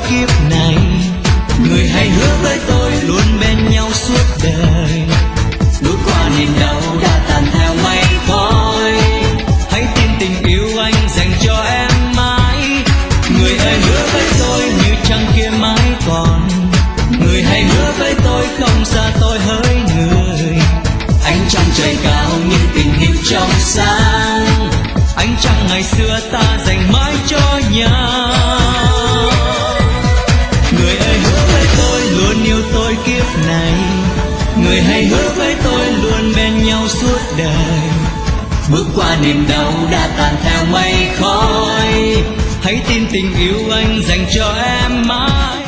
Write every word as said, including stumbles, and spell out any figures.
kiếp này. Người hãy hứa với tôi luôn bên nhau suốt đời. Bước qua niềm đau đã tan theo mây khói. Hãy tin tình yêu anh dành cho em mãi. Người hãy hứa với tôi như trăng kia mãi còn. Người hãy hứa với tôi không xa tôi hỡi người. Ánh trăng trời cao nhưng tình yêu trong sáng. Ánh trăng ngày xưa ta dành mãi cho nhau. Người hãy hứa với tôi luôn yêu tôi kiếp này. Người hãy hứa với tôi luôn bên nhau suốt đời. Bước qua niềm đau đã tan theo mây khói. Hãy tin tình yêu anh dành cho em mãi.